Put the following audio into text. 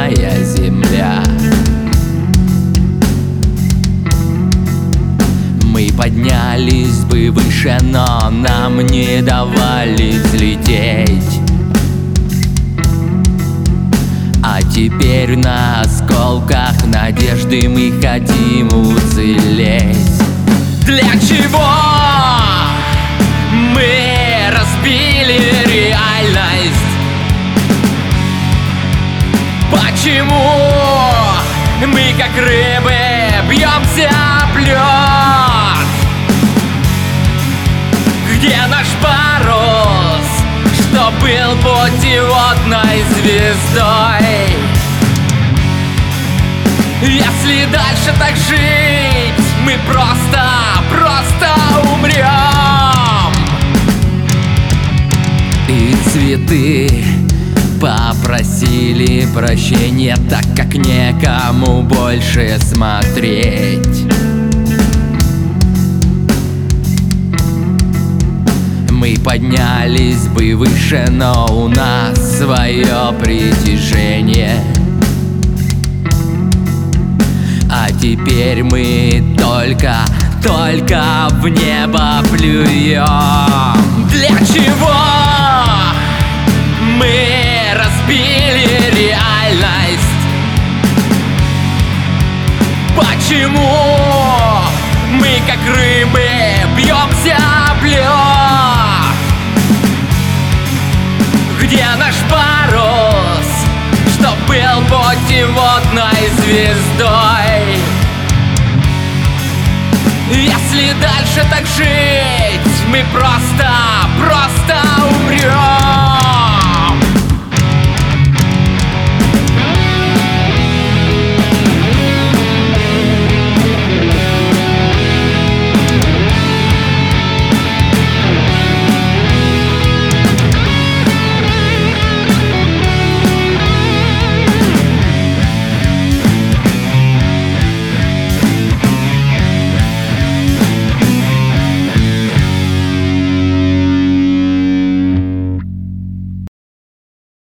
родная земля. Мы поднялись бы выше, но нам не давали взлететь. А теперь на осколках надежды мы хотим уцелеть. Для чего мы разбили реальность? Почему мы, как рыбы, бьемся об лед? Где наш парус, что был путеводной звездой? Если дальше так жить, мы просто умрем. И цветы попросили прощения, так как некому больше смотреть. Мы поднялись бы выше, но у нас свое притяжение. А теперь мы только в небо плюем. Для чего мы разбили реальность? Почему мы, как рыбы, бьемся об лед? Где наш парус, что был путеводной звездой? Если дальше так жить, мы просто умрем.